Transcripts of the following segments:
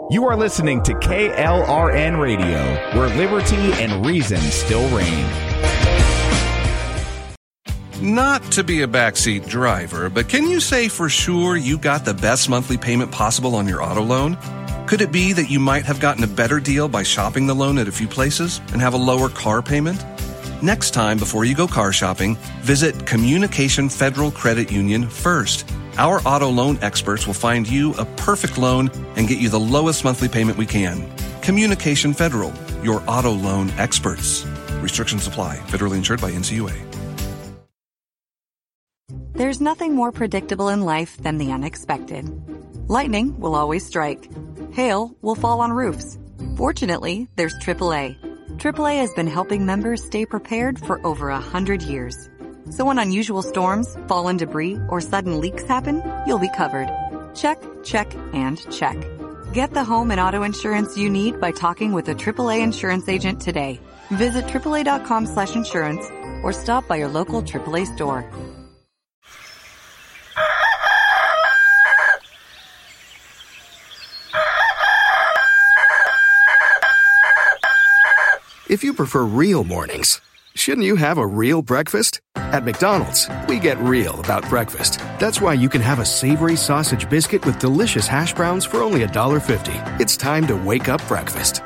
You are listening to KLRN Radio, where liberty and reason still reign. Not to be a backseat driver, but can you say for sure you got the best monthly payment possible on your auto loan? Could it be that you might have gotten a better deal by shopping the loan at a few places and have a lower car payment? Next time, before you go car shopping, visit Communication Federal Credit Union first. Our auto loan experts will find you a perfect loan and get you the lowest monthly payment we can. Communication Federal, your auto loan experts. Restrictions apply. Federally insured by NCUA. There's nothing more predictable in life than the unexpected. Lightning will always strike. Hail will fall on roofs. Fortunately, there's AAA. AAA has been helping members stay prepared for over 100 years. So when unusual storms, fallen debris, or sudden leaks happen, you'll be covered. Check, check, and check. Get the home and auto insurance you need by talking with a AAA insurance agent today. Visit AAA.com/insurance or stop by your local AAA store. If you prefer real mornings, shouldn't you have a real breakfast? At McDonald's, we get real about breakfast. That's why you can have a savory sausage biscuit with delicious hash browns for only $1.50. It's time to wake up breakfast.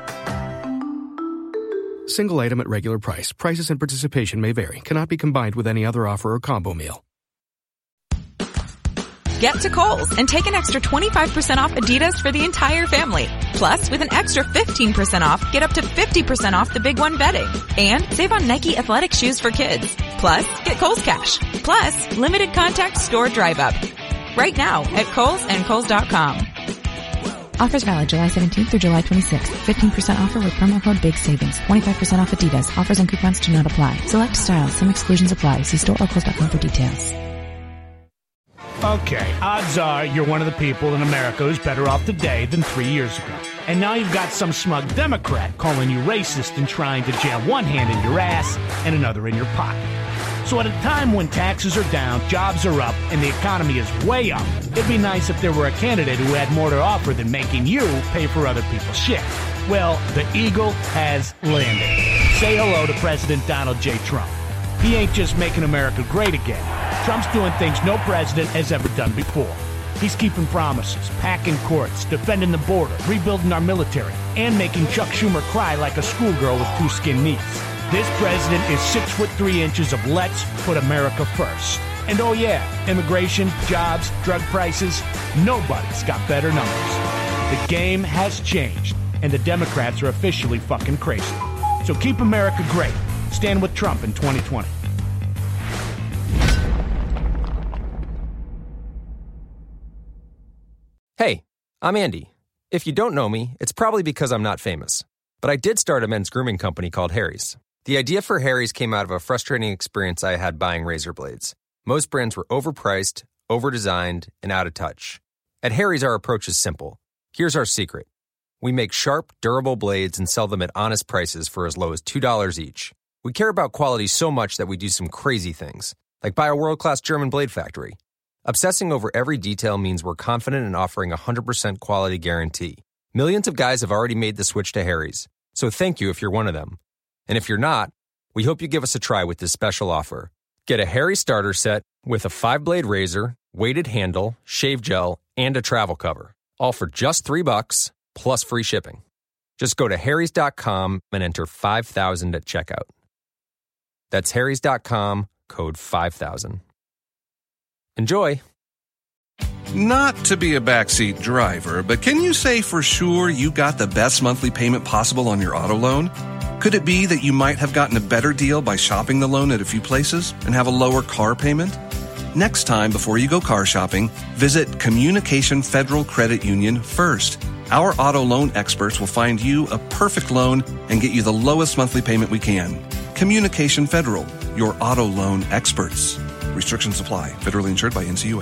Single item at regular price. Prices and participation may vary. Cannot be combined with any other offer or combo meal. Get to Kohl's and take an extra 25% off Adidas for the entire family. Plus, with an extra 15% off, get up to 50% off the Big One bedding. And save on Nike athletic shoes for kids. Plus, get Kohl's Cash. Plus, limited contact store drive-up. Right now at Kohl's and Kohl's.com. Offers valid July 17th through July 26th. 15% offer with promo code BIG SAVINGS. 25% off Adidas. Offers and coupons do not apply. Select styles. Some exclusions apply. See store or Kohl's.com for details. Okay, odds are you're one of the people in America who's better off today than 3 years ago. And now you've got some smug Democrat calling you racist and trying to jam one hand in your ass and another in your pocket. So at a time when taxes are down, jobs are up, and the economy is way up, it'd be nice if there were a candidate who had more to offer than making you pay for other people's shit. Well, the eagle has landed. Say hello to President Donald J. Trump. He ain't just making America great again. Trump's doing things no president has ever done before. He's keeping promises, packing courts, defending the border, rebuilding our military, and making Chuck Schumer cry like a schoolgirl with two skin knees. This president is 6'3" of let's put America first. And oh yeah, immigration, jobs, drug prices, nobody's got better numbers. The game has changed, and the Democrats are officially fucking crazy. So keep America great. Stand with Trump in 2020. Hey, I'm Andy. If you don't know me, it's probably because I'm not famous. But I did start a men's grooming company called Harry's. The idea for Harry's came out of a frustrating experience I had buying razor blades. Most brands were overpriced, overdesigned, and out of touch. At Harry's, our approach is simple. Here's our secret. We make sharp, durable blades and sell them at honest prices for as low as $2 each. We care about quality so much that we do some crazy things, like buy a world-class German blade factory. Obsessing over every detail means we're confident in offering a 100% quality guarantee. Millions of guys have already made the switch to Harry's, so thank you if you're one of them. And if you're not, we hope you give us a try with this special offer. Get a Harry starter set with a 5-blade razor, weighted handle, shave gel, and a travel cover, all for just $3 plus free shipping. Just go to harrys.com and enter 5,000 at checkout. That's harrys.com, code 5,000. Enjoy. Not to be a backseat driver, but can you say for sure you got the best monthly payment possible on your auto loan? Could it be that you might have gotten a better deal by shopping the loan at a few places and have a lower car payment? Next time, before you go car shopping, visit Communication Federal Credit Union first. Our auto loan experts will find you a perfect loan and get you the lowest monthly payment we can. Communication Federal, your auto loan experts. Restrictions apply. Federally insured by NCUA.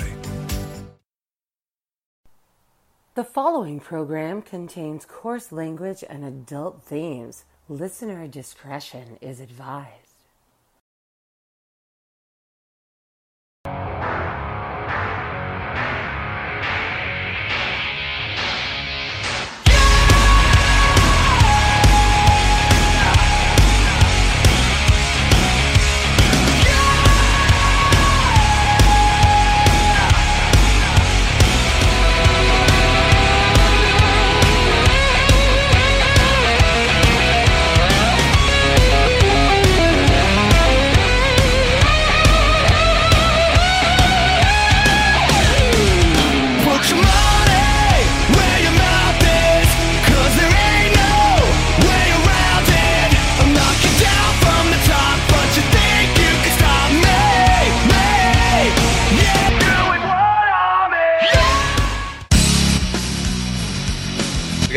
The following program contains coarse language and adult themes. Listener discretion is advised.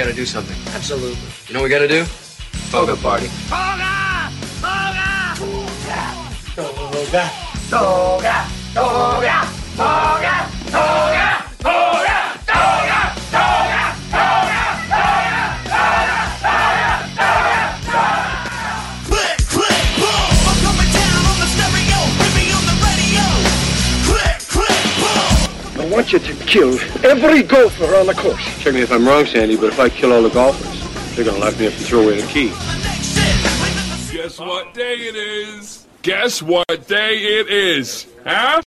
gotta do something. Absolutely. You know what we gotta do? Toga party. Toga! Toga! Toga! Toga! Toga! Toga! Toga! Toga! Toga! Toga! Click, click, boom! I'm coming down on the stereo, put me on the radio. Click, click, boom! I want you to kill every golfer on the course. Check me if I'm wrong, Sandy, but if I kill all the golfers, they're gonna lock me up and throw away the key. Guess what day it is? Guess what day it is? Huh?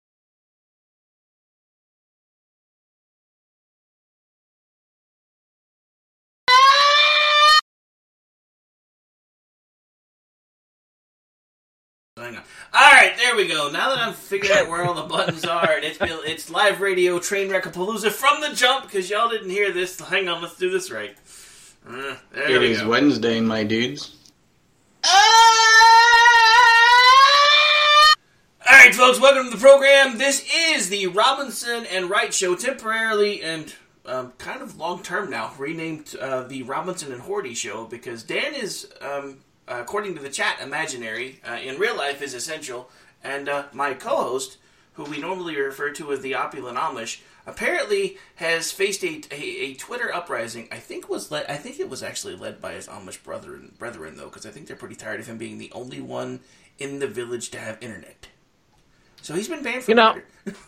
Hang on. Alright, there we go. Now that I've figured out where all the buttons are, and it's live radio Trainwreck-a-Palooza from the jump, because y'all didn't hear this. Hang on, let's do this right. It is Wednesday, my dudes. Alright, folks, welcome to the program. This is the Robinson and Wright Show, temporarily and kind of long-term now, renamed the Robinson and Horty Show, because Dan is... according to the chat, imaginary, in real life is essential, and my co-host, who we normally refer to as the Opulent Amish, apparently has faced a Twitter uprising. I think it was actually led by his Amish brethren though, because I think they're pretty tired of him being the only one in the village to have internet. So he's been banned from Twitter.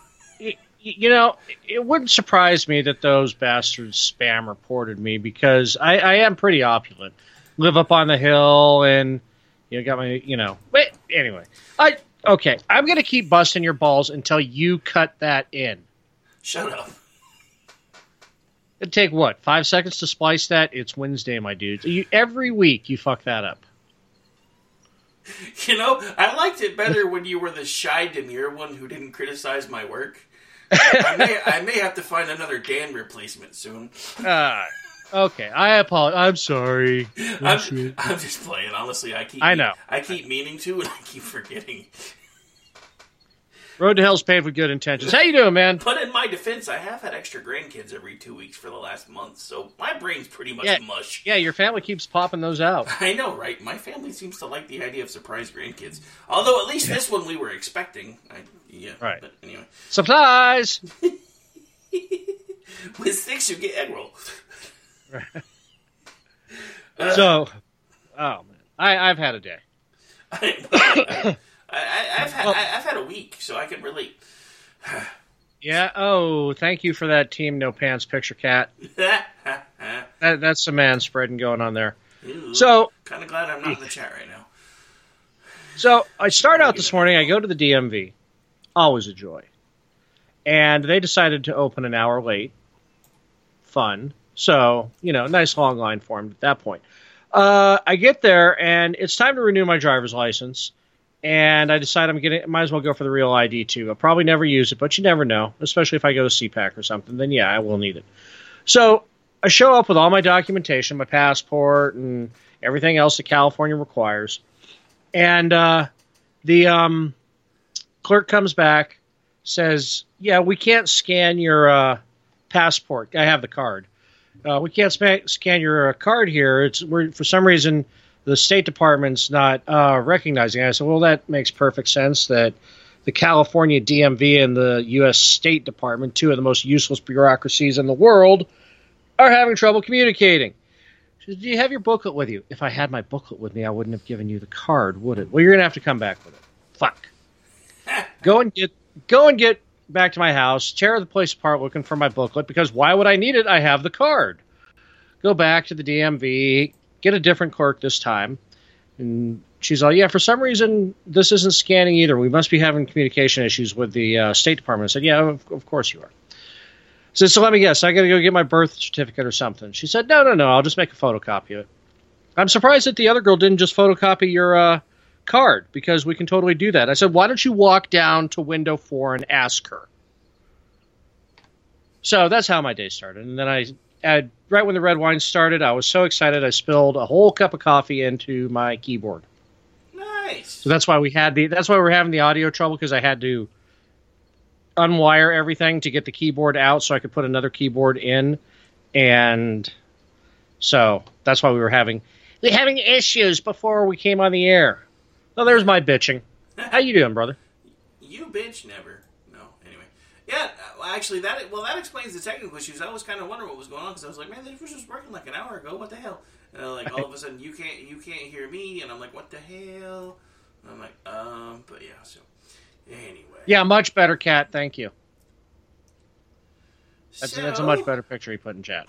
It wouldn't surprise me that those bastards spam reported me, because I am pretty opulent. Live up on the hill, and got my But anyway, okay. I'm gonna keep busting your balls until you cut that in. Shut up. It'd take 5 seconds to splice that? It's Wednesday, my dudes. Every week you fuck that up. I liked it better when you were the shy, demure one who didn't criticize my work. I may have to find another Dan replacement soon. Okay, I apologize. I'm sorry. I'm just playing. Honestly, I know. I keep meaning to, and I keep forgetting. Road to hell's paved with good intentions. How you doing, man? But in my defense, I have had extra grandkids every 2 weeks for the last month, so my brain's pretty much mush. Yeah, your family keeps popping those out. I know, right? My family seems to like the idea of surprise grandkids. Although, at least this one we were expecting. Right. But anyway. Surprise! With 6, you get egg roll. Oh man, I've had a day. I've had a week, so I can relate. Yeah. Oh, thank you for that Team No Pants picture, Cat. That's some man spreading going on there. Ooh, so kind of glad I'm not in the chat right now. So I start out this morning. I go to the DMV. Always a joy. And they decided to open an hour late. Fun. So, nice long line formed at that point. I get there, and it's time to renew my driver's license. And I decide might as well go for the real ID, too. I'll probably never use it, but you never know. Especially if I go to CPAC or something, then yeah, I will need it. So I show up with all my documentation, my passport, and everything else that California requires. And the clerk comes back, says, yeah, we can't scan your passport. I have the card. We can't scan your card here. For some reason, the State Department's not recognizing it. I said, well, that makes perfect sense that the California DMV and the U.S. State Department, two of the most useless bureaucracies in the world, are having trouble communicating. She said, do you have your booklet with you? If I had my booklet with me, I wouldn't have given you the card, would it? Well, you're going to have to come back with it. Fuck. Go and get back to my house, tear the place apart looking for my booklet, because why would I need it? I have the card. Go back to the DMV, get a different clerk this time. And she's like, yeah, for some reason, this isn't scanning either. We must be having communication issues with the State Department. I said, yeah, of course you are. So let me guess, I got to go get my birth certificate or something. She said, no, I'll just make a photocopy of it. I'm surprised that the other girl didn't just photocopy your card, because we can totally do that. I said, why don't you walk down to window 4 and ask her? So that's how my day started. And then right when the red wine started, I was so excited I spilled a whole cup of coffee into my keyboard. Nice. So that's why we're having the audio trouble, because I had to unwire everything to get the keyboard out so I could put another keyboard in. And So that's why we were having issues before we came on the air. So there's my bitching. How you doing, brother? You bitch never. No, anyway. Yeah, actually, that explains the technical issues. I was kind of wondering what was going on because I was like, man, this was just working like an hour ago. What the hell? And like all of a sudden, you can't hear me, and I'm like, what the hell? And I'm like, but yeah. So anyway. Yeah, much better, Cat. Thank you. That's a much better picture he put in chat.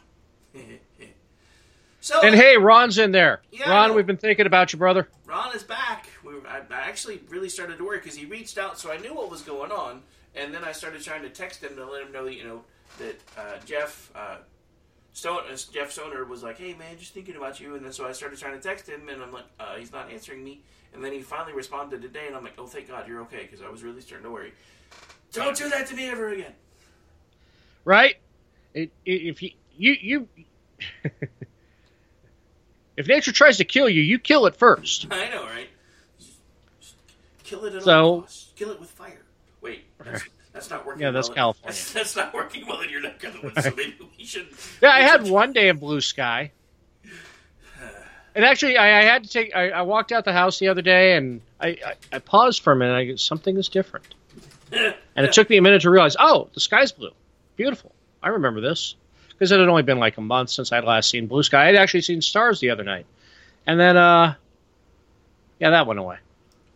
And hey, Ron's in there. Yeah, Ron, we've been thinking about you, brother. Ron is back. I actually really started to worry because he reached out, so I knew what was going on, and then I started trying to text him to let him know, that Jeff Stoner was like, "Hey man, just thinking about you," and then so I started trying to text him, and I'm like, he's not answering me, and then he finally responded today, and I'm like, "Oh, thank God you're okay," because I was really starting to worry. Don't do that to me ever again. Right? If you if nature tries to kill you, you kill it first. I know, right? Just kill it at all costs. Kill it with fire. Wait, that's not working. Yeah, that's California. That's not working well in your neck of the woods. So maybe we should. Yeah, I had one day of blue sky, and actually, I had to take. I walked out the house the other day, and I paused for a minute. I go, something is different, and it took me a minute to realize. Oh, the sky's blue, beautiful. I remember this. Because it had only been like a month since I'd last seen blue sky. I'd actually seen stars the other night. And then, that went away.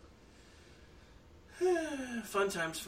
Fun times.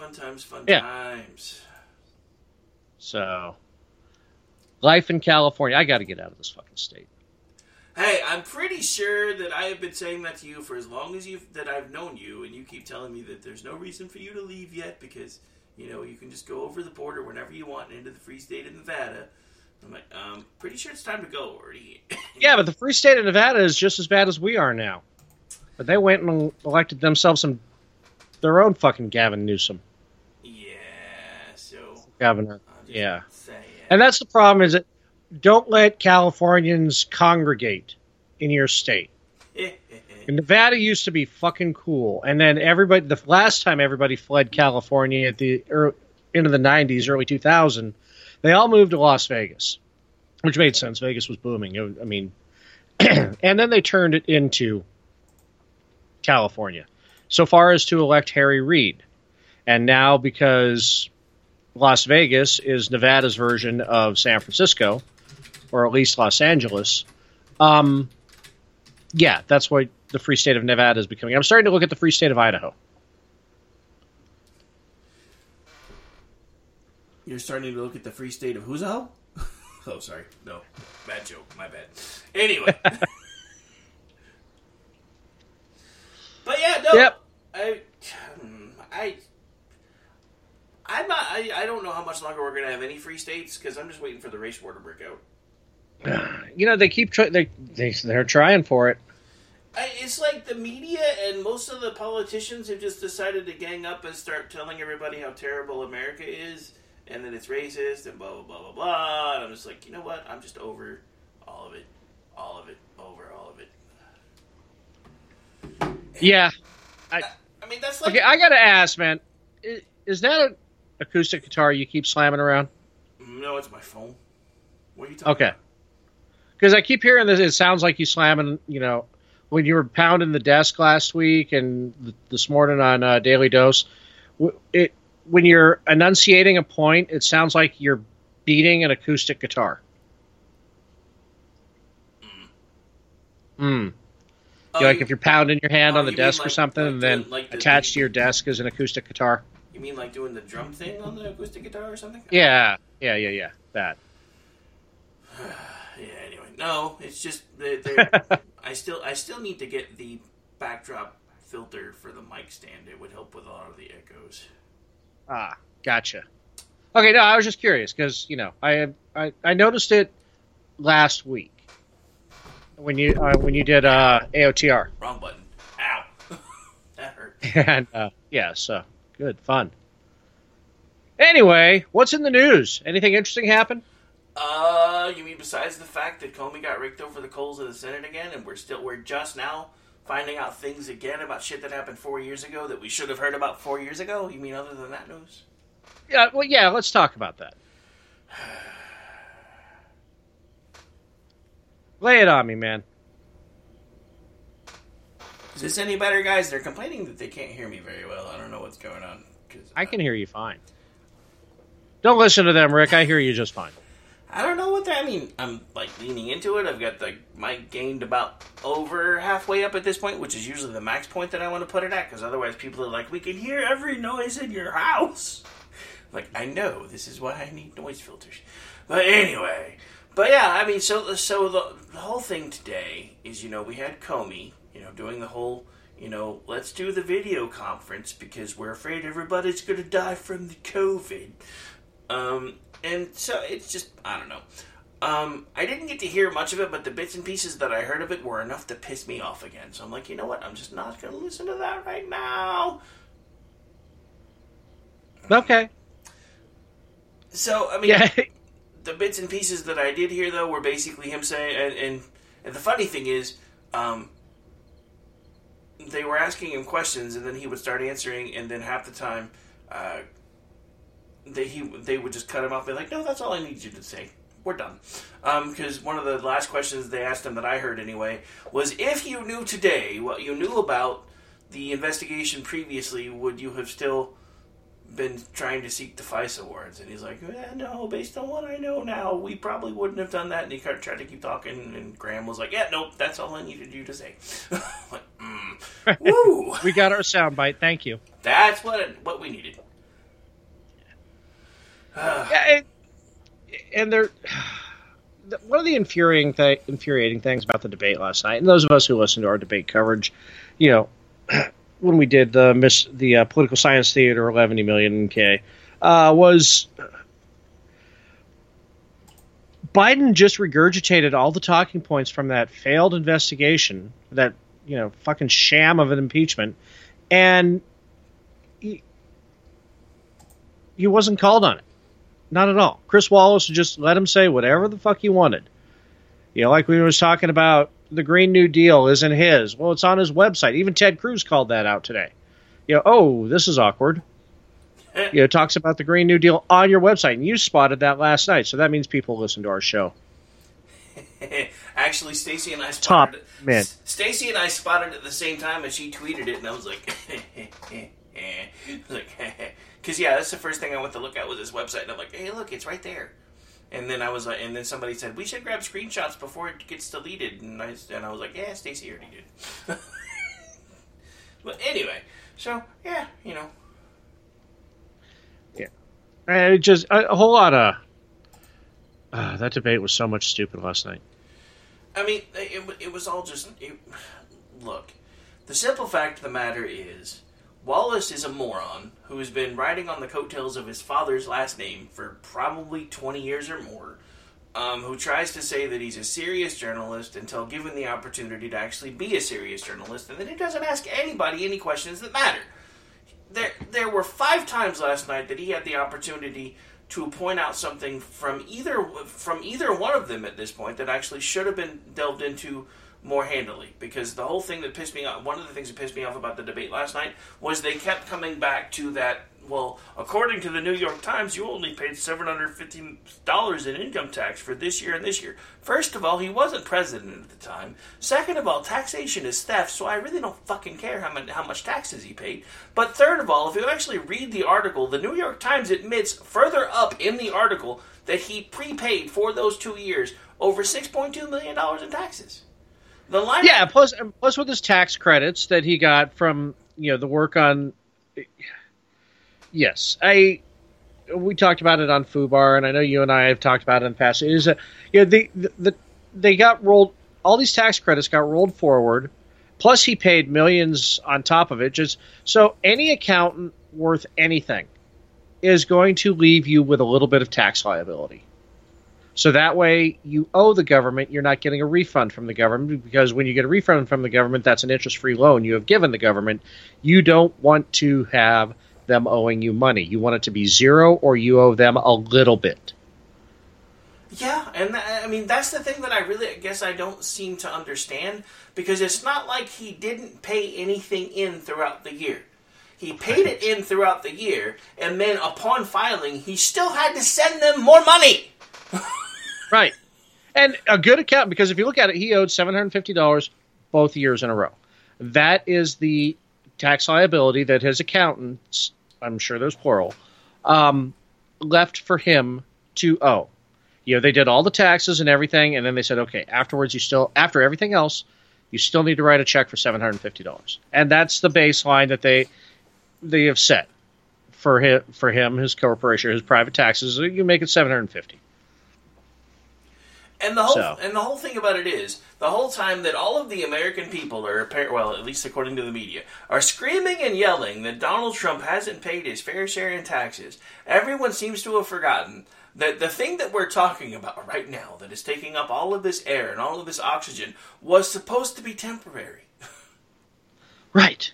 So, life in California. I got to get out of this fucking state. Hey, I'm pretty sure that I have been saying that to you for as long as that I've known you, and you keep telling me that there's no reason for you to leave yet because, you can just go over the border whenever you want into the free state of Nevada. I'm like, pretty sure it's time to go already. Yeah, but the free state of Nevada is just as bad as we are now. But they went and elected themselves their own fucking Gavin Newsom. Yeah, so... Governor, yeah. And that's the problem, is that don't let Californians congregate in your state. And Nevada used to be fucking cool. And then the last time everybody fled California at the into the 90s, early 2000s, they all moved to Las Vegas, which made sense. Vegas was booming. And then they turned it into California, so far as to elect Harry Reid. And now, because Las Vegas is Nevada's version of San Francisco, or at least Los Angeles, that's what the free state of Nevada is becoming. I'm starting to look at the free state of Idaho. You're starting to look at the free state of Huzo? Oh, sorry. No. Bad joke. My bad. Anyway. But yeah, no. Yep. I don't know how much longer we're going to have any free states because I'm just waiting for the race war to break out. They keep they're trying for it. It's like the media and most of the politicians have just decided to gang up and start telling everybody how terrible America is. And then it's racist and blah, blah, blah, blah, blah. And I'm just like, you know what? I'm just over all of it. Over all of it. Yeah. I mean, that's like... Okay, I got to ask, man. Is that an acoustic guitar you keep slamming around? No, it's my phone. What are you talking about? Because I keep hearing this. It sounds like you slamming, when you were pounding the desk last week and this morning on Daily Dose. When you're enunciating a point, it sounds like you're beating an acoustic guitar. Like if you're pounding your hand on the desk or something, and then attached to your desk is an acoustic guitar. You mean like doing the drum thing on the acoustic guitar or something? Yeah. That. Yeah. Anyway, no, it's just I still need to get the backdrop filter for the mic stand. It would help with a lot of the echoes. Ah, gotcha. Okay, no, I was just curious because I noticed it last week when you did AOTR. Wrong button. Ow, that hurt. And so good fun. Anyway, what's in the news? Anything interesting happen? You mean besides the fact that Comey got raked over the coals of the Senate again, and we're just now finding out things again about shit that happened 4 years ago that we should have heard about 4 years ago? You mean other than that news? Yeah, well, yeah, let's talk about that. Lay it on me, man. Is this any better, guys? They're complaining that they can't hear me very well. I don't know what's going on. I can hear you fine. Don't listen to them, Rick. I hear you just fine. I don't know what that means. I'm, leaning into it. I've got the mic gained about over halfway up at this point, which is usually the max point that I want to put it at, because otherwise people are like, we can hear every noise in your house. I know. This is why I need noise filters. But anyway. But yeah, I mean, so the whole thing today is, we had Comey, doing the whole, let's do the video conference because we're afraid everybody's going to die from the COVID. And so it's just, I don't know. I didn't get to hear much of it, but the bits and pieces that I heard of it were enough to piss me off again. So I'm like, you know what? I'm just not going to listen to that right now. Okay. So, I mean, the bits and pieces that I did hear, though, were basically him saying, and the funny thing is, they were asking him questions, and then he would start answering, and then half the time, they would just cut him off. They're like, no, that's all I need you to say. We're done. Because one of the last questions they asked him that I heard anyway was, if you knew today what you knew about the investigation previously, would you have still been trying to seek the FISA warrants? And he's like, no, based on what I know now, we probably wouldn't have done that. And he tried to keep talking, and Graham was like, nope, that's all I needed you to say. Woo! We got our soundbite. Thank you. That's what we needed. And one of the infuriating things about the debate last night, and those of us who listened to our debate coverage, when we did the Political Science Theater 11 million K, was Biden just regurgitated all the talking points from that failed investigation, that fucking sham of an impeachment, and he wasn't called on it. Not at all. Chris Wallace just let him say whatever the fuck he wanted. Like we was talking about, the Green New Deal isn't his. Well, it's on his website. Even Ted Cruz called that out today. This is awkward. Talks about the Green New Deal on your website, and you spotted that last night, so that means people listen to our show. Actually, Stacey and I spotted it. Man. Stacey and I spotted it at the same time, and she tweeted it, and I was like, because that's the first thing I went to look at was his website, and I'm like, hey, look, it's right there. And then I was like, and then somebody said, we should grab screenshots before it gets deleted, and I was like, yeah, Stacey already did. But anyway, so yeah. And just a whole lot of that debate was so much stupid last night. I mean, it was all just look. The simple fact of the matter is, Wallace is a moron who has been riding on the coattails of his father's last name for probably 20 years or more, who tries to say that he's a serious journalist until given the opportunity to actually be a serious journalist, and then he doesn't ask anybody any questions that matter. There were 5 times last night that he had the opportunity to point out something from either one of them at this point that actually should have been delved into more handily, because the whole thing that pissed me off, one of the things that pissed me off about the debate last night was they kept coming back to that, well, according to the New York Times, you only paid $750 in income tax for this year and this year. First of all, he wasn't president at the time. Second of all, taxation is theft, so I really don't fucking care how much taxes he paid. But third of all, if you actually read the article, the New York Times admits further up in the article that he prepaid for those 2 years over $6.2 million in taxes. Plus with his tax credits that he got from the work on. Yes, we talked about it on FUBAR, and I know you and I have talked about it in the past. It is they got rolled. All these tax credits got rolled forward. Plus, he paid millions on top of it. Just so any accountant worth anything is going to leave you with a little bit of tax liability. So that way you owe the government, you're not getting a refund from the government, because when you get a refund from the government, that's an interest-free loan you have given the government. You don't want to have them owing you money. You want it to be zero, or you owe them a little bit. Yeah, and I mean, that's the thing that I guess I don't seem to understand, because it's not like he didn't pay anything in throughout the year. He paid it in throughout the year, and then upon filing, he still had to send them more money. Right. And a good accountant, because if you look at it, he owed $750 both years in a row. That is the tax liability that his accountants, I'm sure there's plural, left for him to owe. They did all the taxes and everything, and then they said, okay, afterwards, after everything else, you still need to write a check for $750. And that's the baseline that they have set for him, his corporation, his private taxes. You make it $750. And the whole thing about it is, the whole time that all of the American people are, well, at least according to the media, are screaming and yelling that Donald Trump hasn't paid his fair share in taxes, everyone seems to have forgotten that the thing that we're talking about right now, that is taking up all of this air and all of this oxygen, was supposed to be temporary. Right.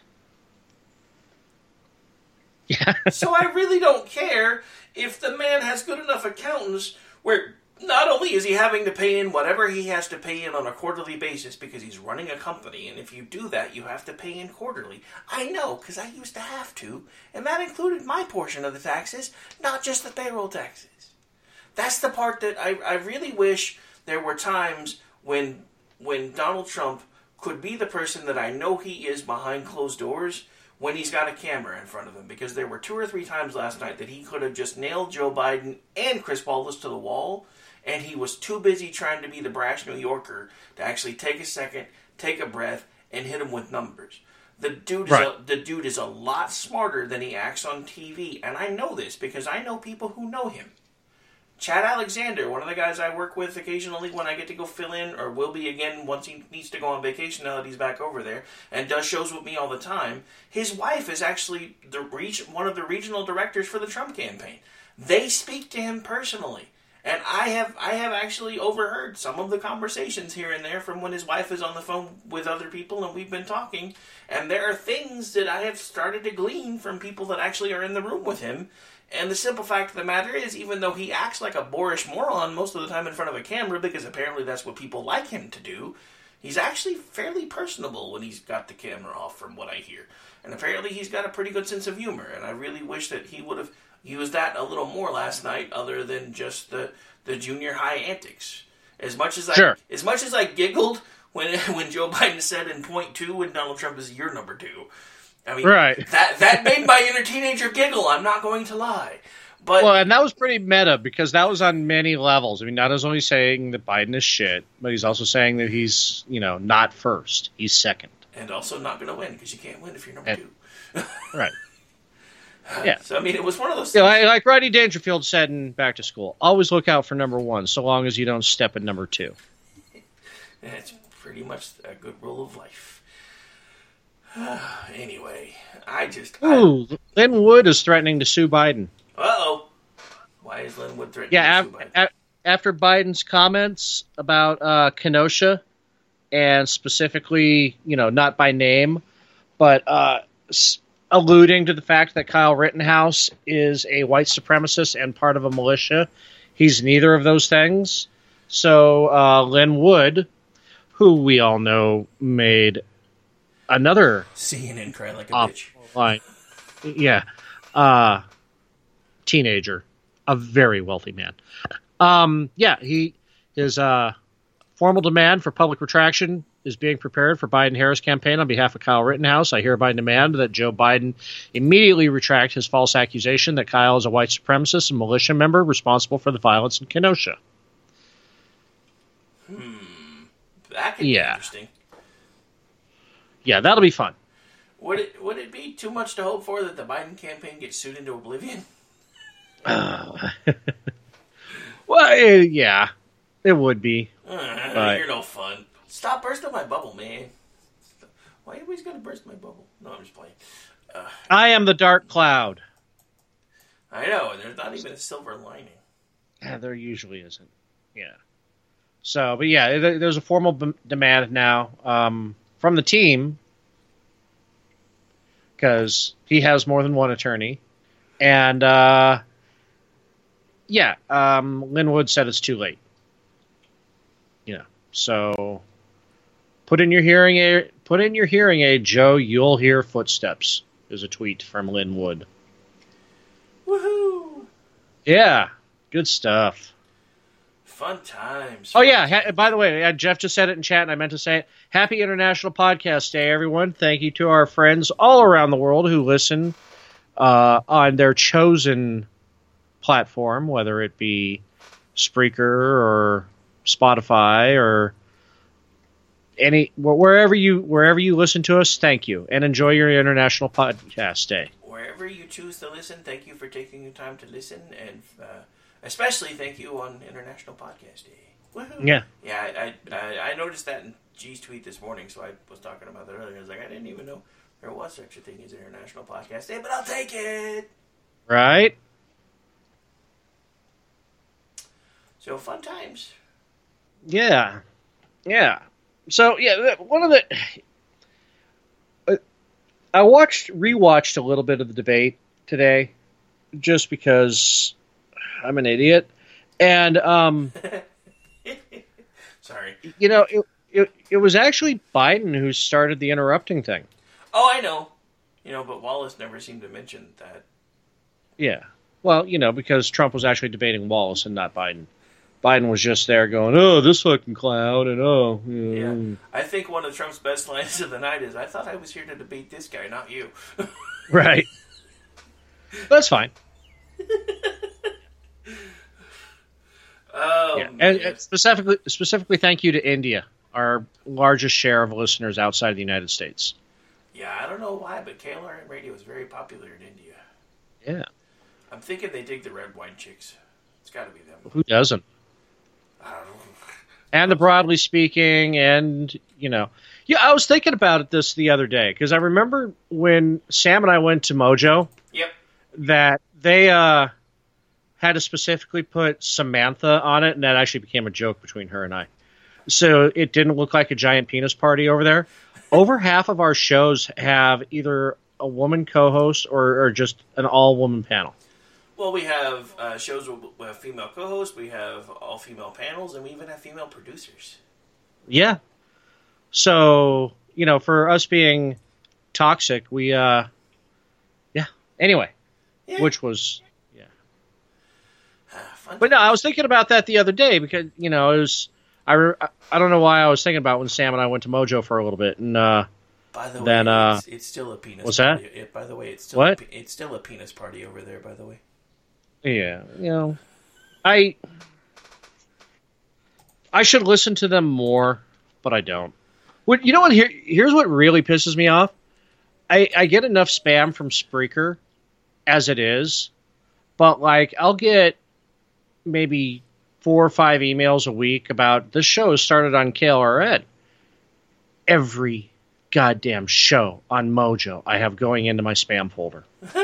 Yeah. So I really don't care if the man has good enough accountants where not only is he having to pay in whatever he has to pay in on a quarterly basis because he's running a company, and if you do that, you have to pay in quarterly. I know, because I used to have to, and that included my portion of the taxes, not just the payroll taxes. That's the part that I really wish there were times when Donald Trump could be the person that I know he is behind closed doors when he's got a camera in front of him, because there were 2 or 3 times last night that he could have just nailed Joe Biden and Chris Wallace to the wall, and he was too busy trying to be the brash New Yorker to actually take a second, take a breath, and hit him with numbers. The dude is a lot smarter than he acts on TV, and I know this because I know people who know him. Chad Alexander, one of the guys I work with occasionally when I get to go fill in, or will be again once he needs to go on vacation now that he's back over there, and does shows with me all the time, his wife is actually one of the regional directors for the Trump campaign. They speak to him personally. And I have actually overheard some of the conversations here and there from when his wife is on the phone with other people and we've been talking. And there are things that I have started to glean from people that actually are in the room with him. And the simple fact of the matter is, even though he acts like a boorish moron most of the time in front of a camera, because apparently that's what people like him to do, he's actually fairly personable when he's got the camera off, from what I hear. And apparently he's got a pretty good sense of humor. And I really wish that he would have used that a little more last night, other than just the junior high antics. As much as I giggled when Joe Biden said in point 2 when Donald Trump is your number 2. I mean, right. that made my inner teenager giggle, I'm not going to lie. But and that was pretty meta, because that was on many levels. I mean, not only saying that Biden is shit, but he's also saying that he's, not first, he's second. And also not going to win, because you can't win if you're number 2. Right. Yeah. So, I mean, it was one of those things. Like Rodney Dangerfield said in Back to School, always look out for number 1, so long as you don't step at number 2. It's pretty much a good rule of life. Anyway, Lynn Wood is threatening to sue Biden. Uh-oh. Why is Lynn Wood threatening to sue Biden? After Biden's comments about Kenosha, and specifically, not by name, but alluding to the fact that Kyle Rittenhouse is a white supremacist and part of a militia. He's neither of those things. So Lynn Wood, who we all know made another CNN cry like a bitch. Teenager, a very wealthy man. His formal demand for public retraction is being prepared for Biden-Harris campaign on behalf of Kyle Rittenhouse. I hereby demand that Joe Biden immediately retract his false accusation that Kyle is a white supremacist and militia member responsible for the violence in Kenosha. That could be interesting. Yeah, that'll be fun. Would it be too much to hope for that the Biden campaign gets sued into oblivion? Yeah, it would be. You're no fun. Stop bursting my bubble, man. Why are you always going to burst my bubble? No, I'm just playing. I am the dark cloud. I know, and there's not even a silver lining. Yeah, there usually isn't. Yeah. So, but yeah, there's a formal demand now from the team, because he has more than one attorney. And, Lynn Wood said it's too late. So put in your hearing aid, Joe, you'll hear footsteps, is a tweet from Lynn Wood. Woohoo! Yeah, good stuff. fun times. Oh, yeah. By the way, Jeff just said it in chat, and I meant to say it. Happy International Podcast Day, everyone. Thank you to our friends all around the world who listen on their chosen platform, whether it be Spreaker or Spotify or wherever you listen to us. Thank you, and enjoy your International Podcast Day. Wherever you choose to listen, thank you for taking your time to listen, and especially thank you on International Podcast Day. Woo-hoo. Yeah. Yeah, I noticed that in G's tweet this morning, so I was talking about that earlier. I was like, I didn't even know there was such a thing as International Podcast Day, but I'll take it. Right. So fun times. Yeah. Yeah. So yeah, one of the I rewatched a little bit of the debate today, just because I'm an idiot, and sorry. You know, it was actually Biden who started the interrupting thing. Oh, I know. You know, but Wallace never seemed to mention that. Yeah. Well, you know, because Trump was actually debating Wallace and not Biden. Biden was just there going, "Oh, this fucking clown," and "Oh." Yeah. I think one of Trump's best lines of the night is, "I thought I was here to debate this guy, not you." Right. That's fine. Oh, yeah. And specifically, thank you to India, our largest share of listeners outside of the United States. Yeah, I don't know why, but KLRN Radio is very popular in India. Yeah. I'm thinking they dig the red wine chicks. It's got to be them. Who doesn't? And the broadly speaking, and, you know. Yeah, I was thinking about this the other day, because I remember when Sam and I went to Mojo. Yep. That they had to specifically put Samantha on it, and that actually became a joke between her and I. So it didn't look like a giant penis party over there. Over half of our shows have either a woman co-host or just an all-woman panel. Well, we have shows with female co-hosts, we have all-female panels, and we even have female producers. Yeah. So, you know, for us being toxic, we, yeah. Anyway. Yeah. Which was, yeah. But no, I was thinking about that the other day because, you know, it was, I don't know why I was thinking about when Sam and I went to Mojo for a little bit, and, by the way, it's still a penis what's party. That? By the way, it's still what? It's still a penis party over there, by the way. Yeah, you know, I should listen to them more, but I don't. You know what? Here's what really pisses me off. I get enough spam from Spreaker as it is, but like I'll get maybe 4 or 5 emails a week about this show started on KLRN. Every goddamn show on Mojo I have going into my spam folder.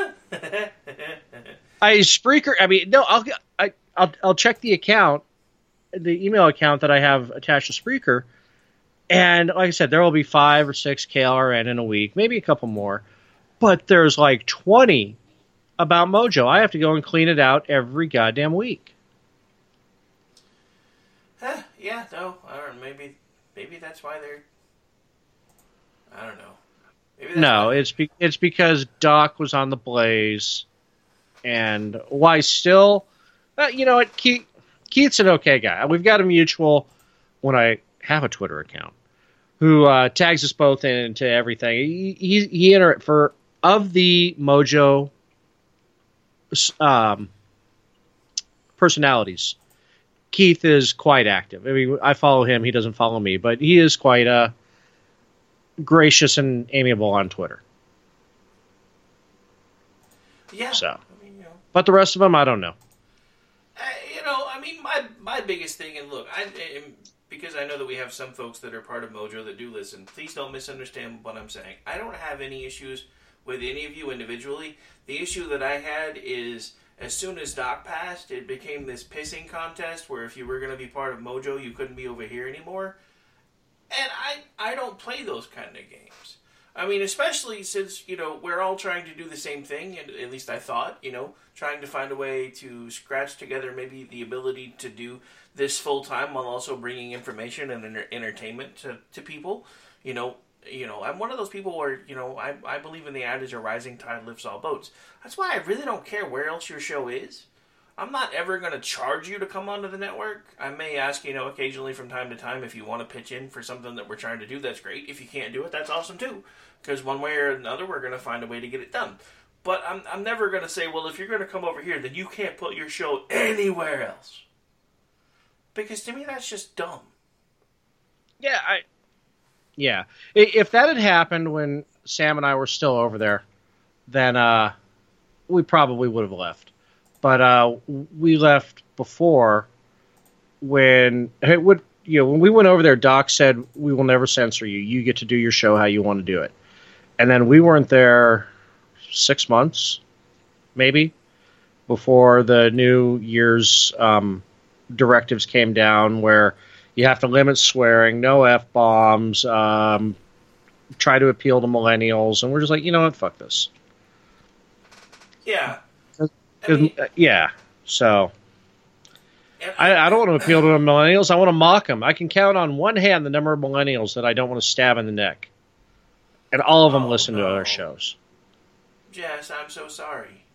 Spreaker. I mean, no. I'll check the account, the email account that I have attached to Spreaker, and like I said, there will be 5 or 6 KLRN in a week, maybe a couple more, but there's like 20 about Mojo. I have to go and clean it out every goddamn week. Yeah, no. I don't. Maybe that's why they're. I don't know. Maybe no, it's because Doc was on the Blaze. And why still, you know what, Keith's an okay guy. We've got a mutual, when I have a Twitter account, who tags us both into everything. He for of the Mojo personalities, Keith is quite active. I mean, I follow him. He doesn't follow me, but he is quite gracious and amiable on Twitter. Yeah. So. But the rest of them, I don't know. You know, I mean, my biggest thing, and look, because I know that we have some folks that are part of Mojo that do listen, please don't misunderstand what I'm saying. I don't have any issues with any of you individually. The issue that I had is, as soon as Doc passed, it became this pissing contest where if you were going to be part of Mojo, you couldn't be over here anymore. And I don't play those kind of games. I mean, especially since, you know, we're all trying to do the same thing, and at least I thought, you know, trying to find a way to scratch together maybe the ability to do this full-time while also bringing information and entertainment to people. You know, I'm one of those people where, you know, I believe in the adage, a rising tide lifts all boats. That's why I really don't care where else your show is. I'm not ever going to charge you to come onto the network. I may ask, occasionally from time to time if you want to pitch in for something that we're trying to do, that's great. If you can't do it, that's awesome too. Because one way or another, we're going to find a way to get it done. But I'm never going to say, well, if you're going to come over here, then you can't put your show anywhere else. Because to me, that's just dumb. Yeah, if that had happened when Sam and I were still over there, then we probably would have left. But we left before when when we went over there, Doc said, we will never censor you. You get to do your show how you want to do it. And then we weren't there 6 months, maybe, before the New Year's directives came down where you have to limit swearing, no F-bombs, try to appeal to millennials. And we're just like, you know what, fuck this. Yeah. So I don't want to appeal to the millennials. I want to mock them. I can count on one hand the number of millennials that I don't want to stab in the neck. And all of them listen to other shows. Jess, I'm so sorry.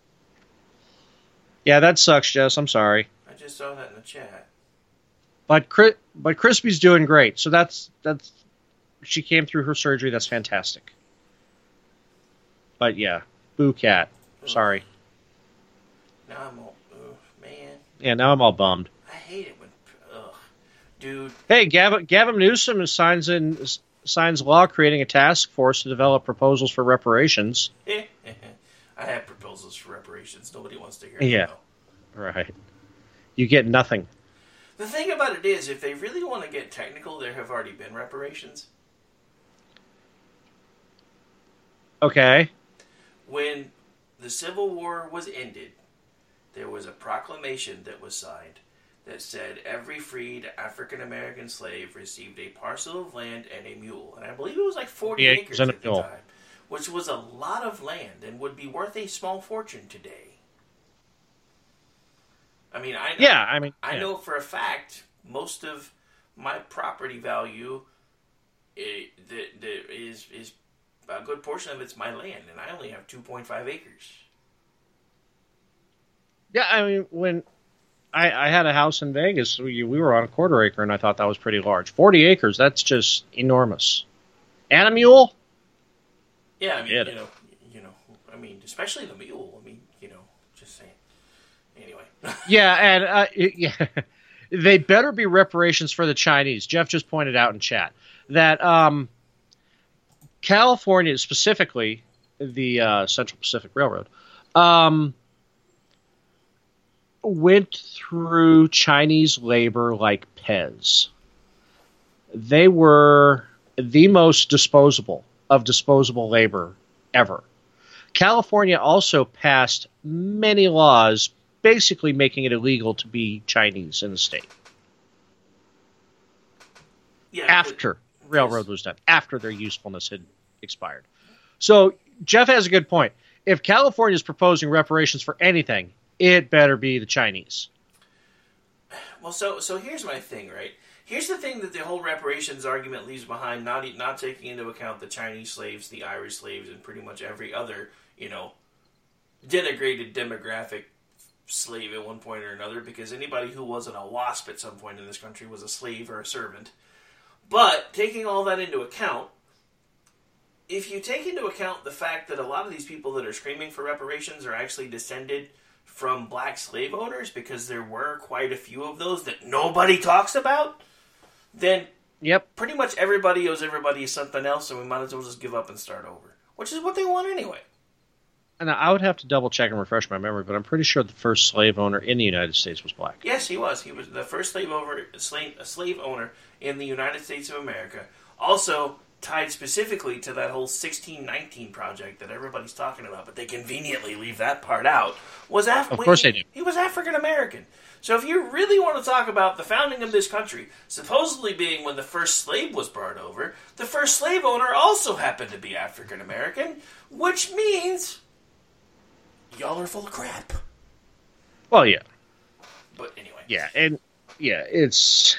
Yeah, that sucks, Jess. I'm sorry. I just saw that in the chat. But Crispy's doing great. So that's she came through her surgery. That's fantastic. But yeah, boo cat. Sorry. Now I'm all, man. Yeah, now I'm all bummed. I hate it when, dude. Hey, Gavin Newsom signs law creating a task force to develop proposals for reparations. I have proposals for reparations. Nobody wants to hear them. Right. You get nothing. The thing about it is, if they really want to get technical, there have already been reparations. Okay. When the Civil War was ended, there was a proclamation that was signed that said every freed African-American slave received a parcel of land and a mule. And I believe it was like 40 acres at the time, which was a lot of land and would be worth a small fortune today. I mean, I know for a fact most of my property value is a good portion of it's my land, and I only have 2.5 acres. Yeah, I mean, when I had a house in Vegas, we were on a 1/4 acre, and I thought that was pretty large. 40 acres, that's just enormous. And a mule? Yeah, I mean, I mean, especially the mule. I mean, just saying. Anyway. Yeah, and they better be reparations for the Chinese. Jeff just pointed out in chat that California, specifically the Central Pacific Railroad, went through Chinese labor like Pez. They were the most disposable of disposable labor ever. California also passed many laws basically making it illegal to be Chinese in the state. Yeah, after railroad was done, after their usefulness had expired. So Jeff has a good point. If California is proposing reparations for anything, it better be the Chinese. Well, so here's my thing, right? Here's the thing that the whole reparations argument leaves behind, not taking into account the Chinese slaves, the Irish slaves, and pretty much every other, denigrated demographic slave at one point or another, because anybody who wasn't a WASP at some point in this country was a slave or a servant. But taking all that into account, if you take into account the fact that a lot of these people that are screaming for reparations are actually descended from black slave owners, because there were quite a few of those that nobody talks about, then pretty much everybody owes everybody something else, and we might as well just give up and start over. Which is what they want anyway. And I would have to double check and refresh my memory, but I'm pretty sure the first slave owner in the United States was black. Yes, he was. He was the first slave owner in the United States of America. Also tied specifically to that whole 1619 project that everybody's talking about, but they conveniently leave that part out. Of course they do. He was African American. So if you really want to talk about the founding of this country, supposedly being when the first slave was brought over, the first slave owner also happened to be African American, which means y'all are full of crap. Well, yeah. But anyway. Yeah, and it's...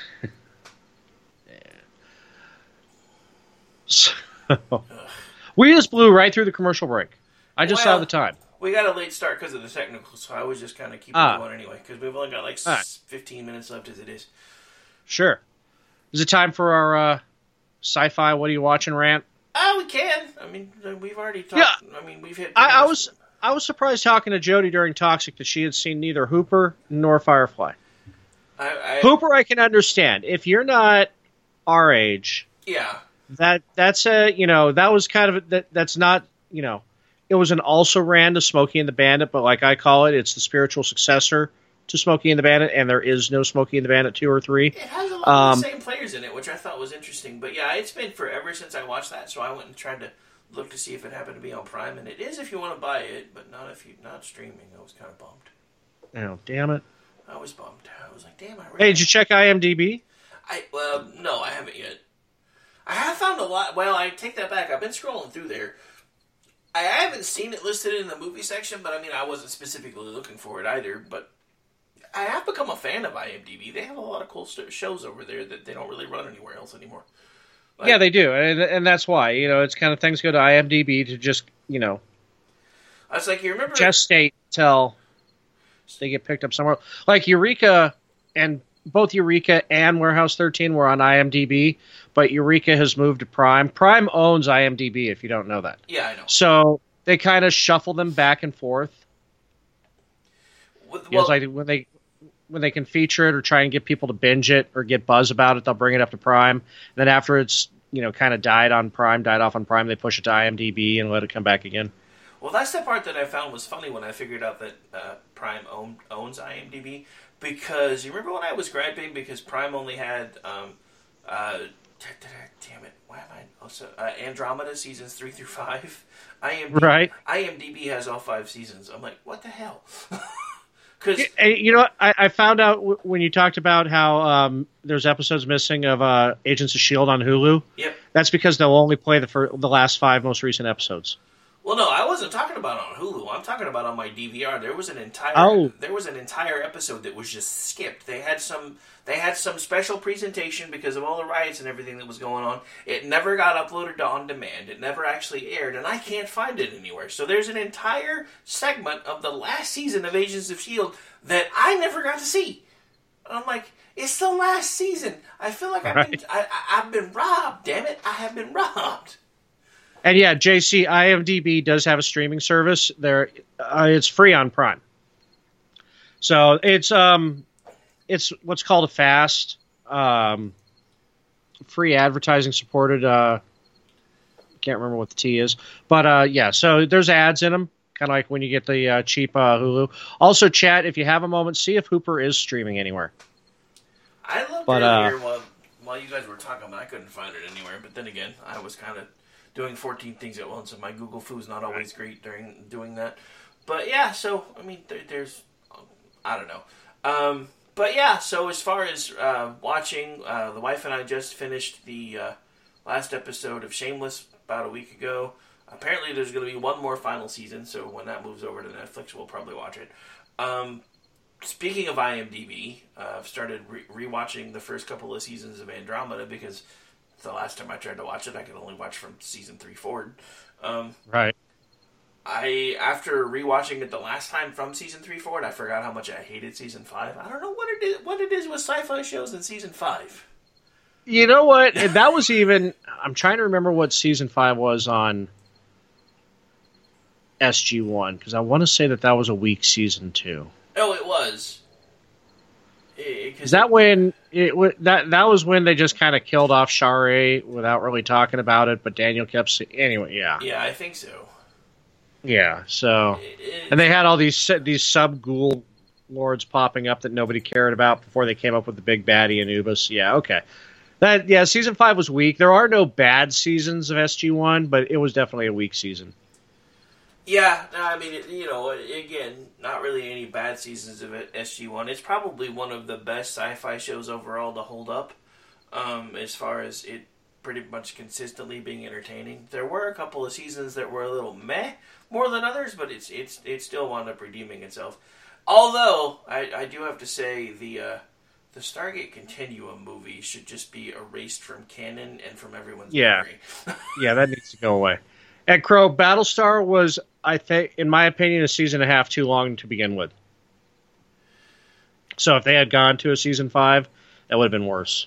So, we just blew right through the commercial break. I just saw the time. We got a late start because of the technicals, so I was just kind of keeping it going anyway, because we've only got like 15 minutes left as it is. Sure. Is it time for our sci-fi what are you watching rant? We can. I mean, we've already talked. Yeah. I mean, we've hit... I was surprised talking to Jody during Toxic that she had seen neither Hooper nor Firefly. Hooper I can understand. If you're not our age... Yeah. That's that was kind of... That's not, it was an also-ran to Smokey and the Bandit, but like I call it, it's the spiritual successor to Smokey and the Bandit, and there is no Smokey and the Bandit 2 or 3. It has a lot of the same players in it, which I thought was interesting. But yeah, it's been forever since I watched that, so I went and tried to look to see if it happened to be on Prime, and it is if you want to buy it, but not if you're not streaming. I was kind of bummed. Oh, damn it. I was bummed. I was like, damn, Hey, did you check IMDb? No, I haven't yet. I have found a lot. Well, I take that back. I've been scrolling through there. I haven't seen it listed in the movie section, but I mean, I wasn't specifically looking for it either, but I have become a fan of IMDb. They have a lot of cool shows over there that they don't really run anywhere else anymore. Like, yeah, they do, and that's why. It's kind of things go to IMDb to just, I was like, you remember... gestate till they get picked up somewhere. Like Eureka, and both Eureka and Warehouse 13 were on IMDb, but Eureka has moved to Prime. Prime owns IMDb, if you don't know that. Yeah, I know. So they kind of shuffle them back and forth. It's like when they can feature it or try and get people to binge it or get buzz about it, they'll bring it up to Prime. And then after it's, kind of died off on Prime, they push it to IMDb and let it come back again. Well, that's the part that I found was funny when I figured out that Prime owns IMDb. Because you remember when I was griping because Prime only had, damn it, why am I also Andromeda seasons 3 through 5. IMDb has all 5 seasons. I'm like, what the hell? Because I found out when you talked about how there's episodes missing of Agents of S.H.I.E.L.D. on Hulu. Yep. That's because they'll only play the last 5 most recent episodes. Well, no, I wasn't talking about on Hulu. I'm talking about on my DVR. There was an entire episode that was just skipped. They had some special presentation because of all the riots and everything that was going on. It never got uploaded to on demand. It never actually aired, and I can't find it anywhere. So there's an entire segment of the last season of Agents of S.H.I.E.L.D. that I never got to see. And I'm like, it's the last season. I feel like I've been robbed. Damn it, I have been robbed. And yeah, JC, IMDb does have a streaming service. It's free on Prime. So it's what's called a FAST, free advertising supported. Can't remember what the T is, but yeah. So there's ads in them, kind of like when you get the cheap Hulu. Also, chat if you have a moment, see if Hooper is streaming anywhere. I looked earlier while you guys were talking, but I couldn't find it anywhere. But then again, I was kind of doing 14 things at once, and my Google Food's not always great during doing that. But yeah, so, I mean, there's... I don't know. But yeah, so as far as watching, the wife and I just finished the last episode of Shameless about a week ago. Apparently there's going to be one more final season, so when that moves over to Netflix, we'll probably watch it. Speaking of IMDb, I've started rewatching the first couple of seasons of Andromeda because... the last time I tried to watch it, I could only watch from season 3 forward. Right. After rewatching it the last time from season 3 forward, I forgot how much I hated season 5. I don't know what it is with sci-fi shows in season 5. You know what? That was even... I'm trying to remember what season 5 was on SG-1, because I want to say that was a weak season 2. Oh, it was. Is that when that was when they just kind of killed off Shari without really talking about it, but Daniel kept anyway. Yeah, I think so. Yeah, so and they had all these sub ghoul lords popping up that nobody cared about before they came up with the big baddie Anubis. Yeah, okay. Season 5 was weak. There are no bad seasons of SG-1, but it was definitely a weak season. Yeah, I mean, again, not really any bad seasons of SG-1. It's probably one of the best sci-fi shows overall to hold up, as far as it pretty much consistently being entertaining. There were a couple of seasons that were a little meh more than others, but it still wound up redeeming itself. Although, I do have to say, the Stargate Continuum movie should just be erased from canon and from everyone's memory. Yeah, that needs to go away. And Crow, Battlestar was, I think, in my opinion, a season and a half too long to begin with. So if they had gone to a season 5, that would have been worse.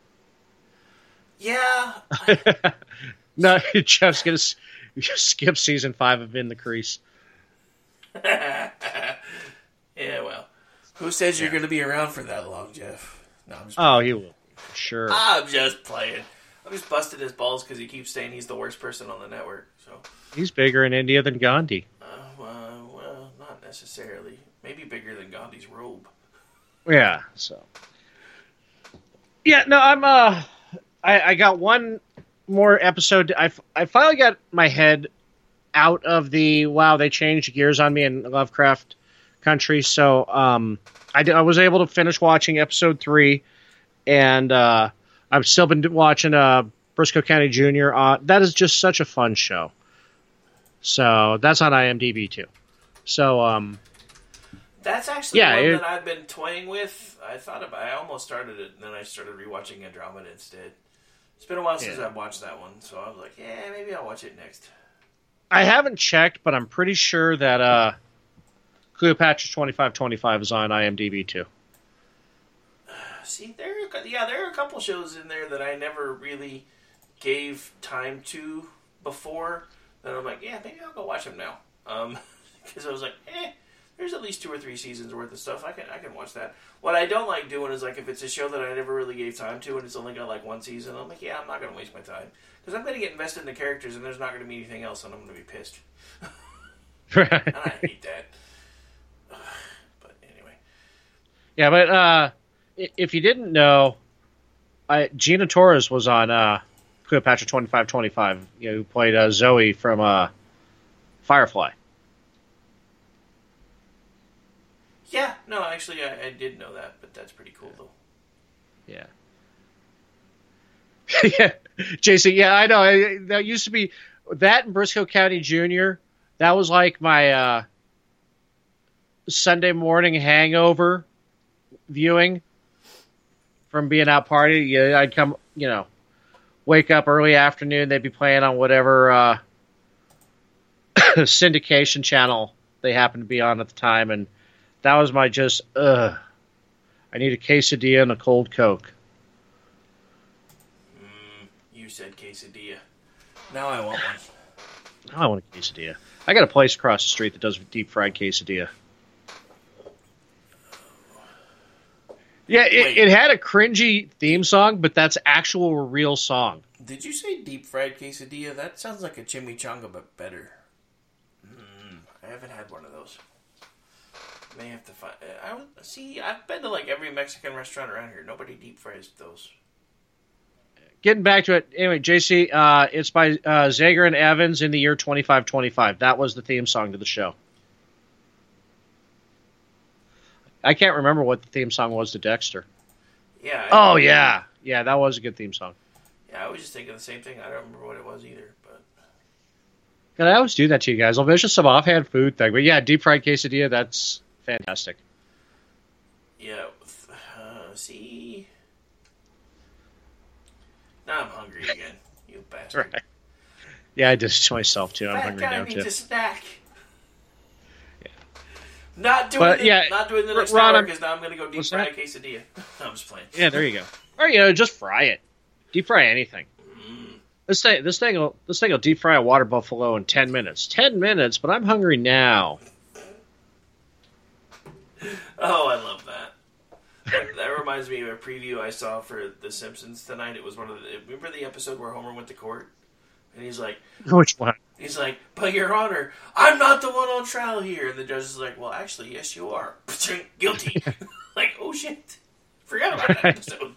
Yeah. No, Jeff's going to skip season 5 of In the Crease. Yeah, well. Who says you're going to be around for that long, Jeff? No, I'm just playing. He will. Sure. I'm just playing. I'm just busting his balls because he keeps saying he's the worst person on the network. So he's bigger in India than Gandhi. Well, not necessarily. Maybe bigger than Gandhi's robe. Yeah, so. Yeah, no, I got one more episode. I finally got my head out of the, wow, they changed gears on me in Lovecraft Country. So I was able to finish watching episode 3, and I've still been watching Briscoe County Jr. That is just such a fun show. So that's on IMDb too. So that's actually one that I've been toying with. I almost started it, and then I started rewatching Andromeda instead. It's been a while since I've watched that one, so I was like, yeah, maybe I'll watch it next. I haven't checked, but I'm pretty sure that Cleopatra 2525 is on IMDb too. See, there are a couple shows in there that I never really gave time to before. That I'm like, yeah, maybe I'll go watch them now. Because I was like, there's at least 2 or 3 seasons worth of stuff. I can watch that. What I don't like doing is, like, if it's a show that I never really gave time to and it's only got like 1 season, I'm like, yeah, I'm not going to waste my time. Because I'm going to get invested in the characters and there's not going to be anything else and I'm going to be pissed. Right. And I hate that. But anyway. Yeah, but if you didn't know, Gina Torres was on Cleopatra 2525, who played Zoe from Firefly. Yeah, no, actually, I did know that, but that's pretty cool, though. Yeah. Yeah, JC, yeah, I know. That used to be, that and Briscoe County Jr., that was like my Sunday morning hangover viewing from being out partying. Yeah, I'd come, wake up early afternoon, they'd be playing on whatever syndication channel they happened to be on at the time, and that was my just, I need a quesadilla and a cold Coke. You said quesadilla. Now I want one. Now I want a quesadilla. I got a place across the street that does deep fried quesadilla. Yeah, it had a cringy theme song, but that's actual real song. Did you say deep fried quesadilla? That sounds like a chimichanga, but better. I haven't had one of those. May have to find. I've been to like every Mexican restaurant around here. Nobody deep fries those. Getting back to it, anyway, JC, it's by Zager and Evans in the year 2525. That was the theme song to the show. I can't remember what the theme song was to Dexter. Yeah. Yeah, that was a good theme song. Yeah, I was just thinking the same thing. I don't remember what it was either. But God, I always do that to you guys. It's just some offhand food thing. But yeah, deep fried quesadilla, that's fantastic. Yeah, see? Now I'm hungry again, you bastard. Right. Yeah, I did it to myself too. I'm hungry now too. too. A snack. Yeah. Not doing the next hour because now I'm going to go deep fry a quesadilla. I'm just playing. Yeah, there you go. Or just fry it. Deep fry anything. This thing will deep fry a water buffalo in 10 minutes. 10 minutes, but I'm hungry now. Oh, I love that. That reminds me of a preview I saw for The Simpsons tonight. It was remember the episode where Homer went to court? And he's like... Which one? He's like, but Your Honor, I'm not the one on trial here. And the judge is like, well, actually, yes, you are. Guilty. Like, oh, shit. Forgot about that episode.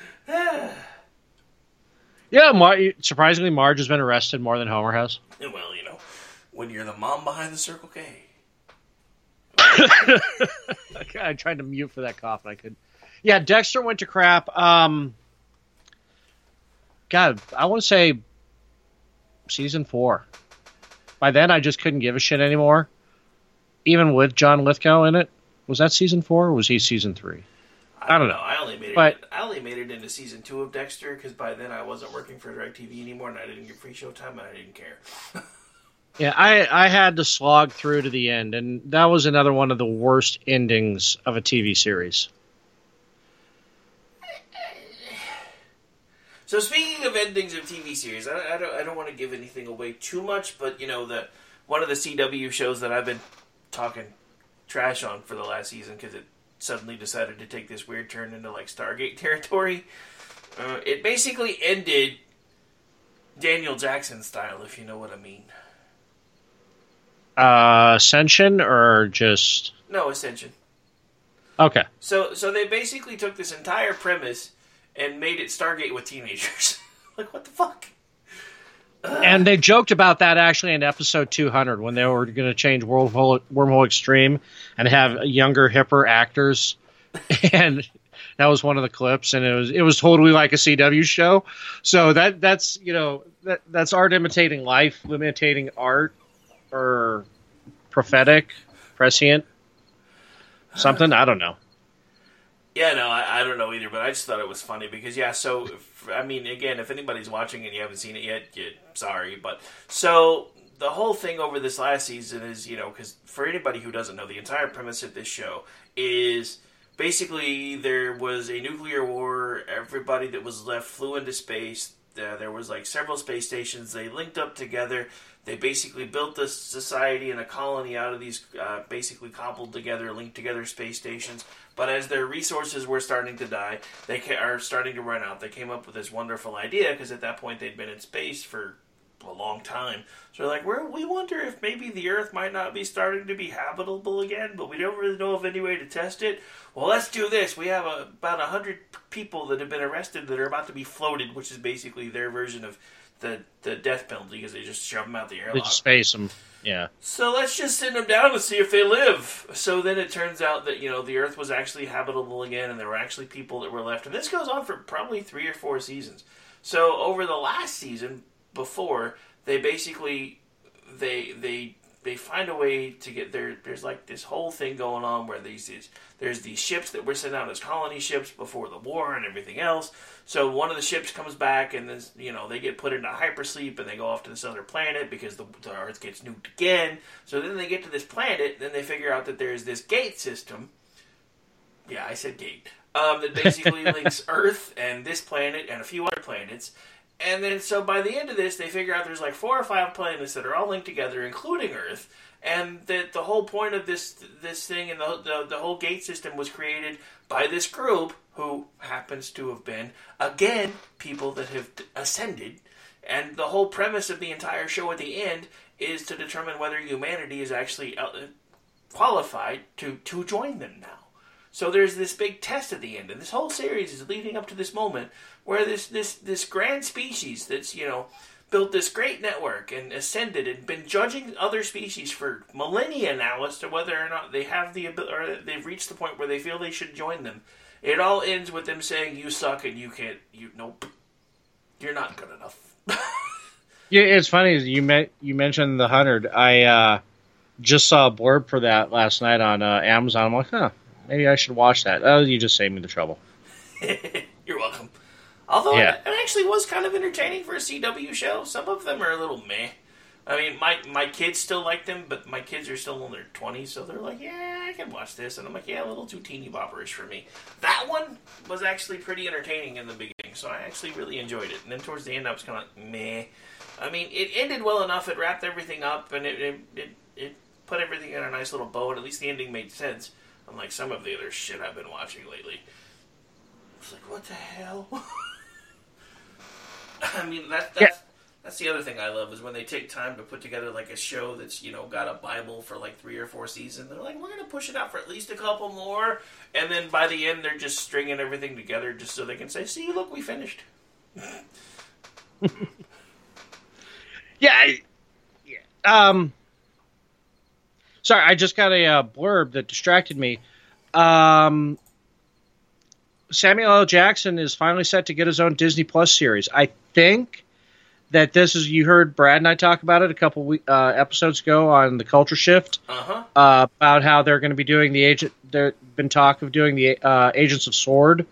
Yeah, surprisingly, Marge has been arrested more than Homer has. Well, when you're the mom behind the Circle K. I tried to mute for that cough, and I couldn't. Yeah, Dexter went to crap. God, I want to say season 4. By then, I just couldn't give a shit anymore. Even with John Lithgow in it. Was that season 4 or was he season 3? I don't know. I only made it into season 2 of Dexter because by then I wasn't working for DirecTV anymore and I didn't get free Showtime and I didn't care. Yeah, I had to slog through to the end, and that was another one of the worst endings of a TV series. So speaking of endings of TV series, I don't want to give anything away too much, but one of the CW shows that I've been talking trash on for the last season because it suddenly decided to take this weird turn into like Stargate territory. It basically ended Daniel Jackson style, if you know what I mean. Ascension or just... No, Ascension. Okay. So they basically took this entire premise and made it Stargate with teenagers. Like, what the fuck? And they joked about that actually in episode 200 when they were going to change Wormhole Extreme and have younger, hipper actors. And that was one of the clips, and it was totally like a CW show. So that's art imitating life, imitating art, or prophetic, prescient, something. I don't know. Yeah, no, I don't know either, but I just thought it was funny because, so, again, if anybody's watching and you haven't seen it yet, sorry, but, so, the whole thing over this last season is, because for anybody who doesn't know, the entire premise of this show is basically there was a nuclear war, everybody that was left flew into space, there was, like, several space stations, they linked up together, they basically built this society and a colony out of these basically cobbled together, linked together space stations. But as their resources were starting to die, they are starting to run out. They came up with this wonderful idea because at that point they'd been in space for a long time. So they're like, we wonder if maybe the Earth might not be starting to be habitable again, but we don't really know of any way to test it. Well, let's do this. We have about 100 people that have been arrested that are about to be floated, which is basically their version of the death penalty because they just shove them out the airlock. They just space them, yeah. So let's just send them down and see if they live. So then it turns out that, the Earth was actually habitable again, and there were actually people that were left. And this goes on for probably 3 or 4 seasons. So over the last season, before, they basically, they find a way to get there. There's like this whole thing going on where there's these ships that were sent out as colony ships before the war and everything else. So one of the ships comes back and then, they get put into hypersleep and they go off to this other planet because the Earth gets nuked again. So then they get to this planet, then they figure out that there's this gate system. Yeah, I said gate. That basically links Earth and this planet and a few other planets. And then, so by the end of this, they figure out there's like 4 or 5 planets that are all linked together, including Earth, and that the whole point of this thing and the whole gate system was created by this group who happens to have been, again, people that have ascended. And the whole premise of the entire show at the end is to determine whether humanity is actually qualified to join them now. So there's this big test at the end, and this whole series is leading up to this moment where this grand species that's, built this great network and ascended and been judging other species for millennia now as to whether or not they have the ability, or they've reached the point where they feel they should join them. It all ends with them saying, "You suck and you can't. Nope, you're not good enough." Yeah, it's funny you mentioned the 100. I just saw a blurb for that last night on Amazon. I'm like, maybe I should watch that. Oh, you just saved me the trouble. You're welcome. Although yeah. It actually was kind of entertaining for a CW show. Some of them are a little meh. I mean, my kids still like them, but my kids are still in their 20s, so they're like, yeah, I can watch this. And I'm like, yeah, a little too teeny bopperish for me. That one was actually pretty entertaining in the beginning, so I actually really enjoyed it. And then towards the end, I was kind of like, meh. I mean, it ended well enough. It wrapped everything up, and it put everything in a nice little bow, and at least the ending made sense. Unlike some of the other shit I've been watching lately. It's like, what the hell? I mean, that's the other thing I love is when they take time to put together like a show that's, got a Bible for like 3 or 4 seasons. They're like, we're going to push it out for at least a couple more. And then by the end, they're just stringing everything together just so they can say, see, look, we finished. Yeah. Sorry, I just got a blurb that distracted me. Samuel L. Jackson is finally set to get his own Disney Plus series. I think that this is, you heard Brad and I talk about it a couple episodes ago on the Culture Shift. About how they're going to be doing there's been talk of doing the Agents of S.W.O.R.D.